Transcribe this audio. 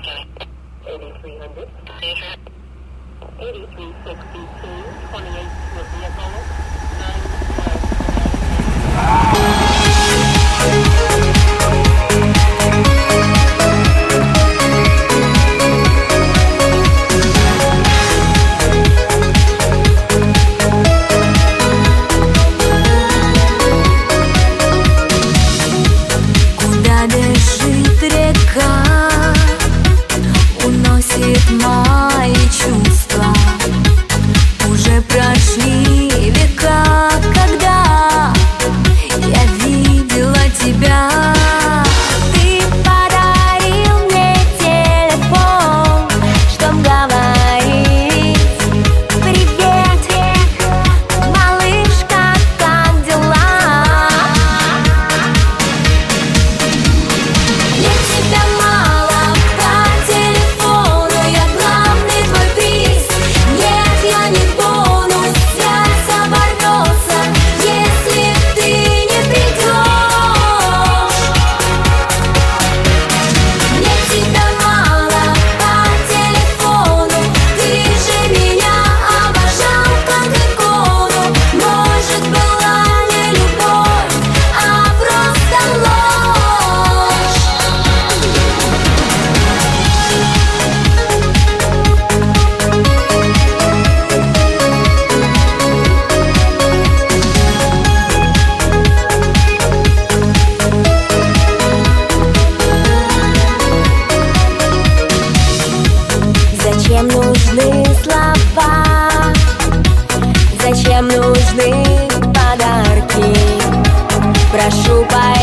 8300, 8362, 28 Smith vehicle, 9. Куда бежит река, уносит мои чувства. Уже прошли века, когда я видела тебя. Ты подарил мне телефон, чтоб говорить: привет, малышка, как дела? Мне тебя мало по телефону, я главный твой приз. Нет, я не бонус, связь оборвется, если ты не придешь. Мне тебя мало по телефону, ты же меня обожал как икону. Может, была не любовь, а просто ложь. Зачем нужны слова? Зачем нужны подарки? Прошу,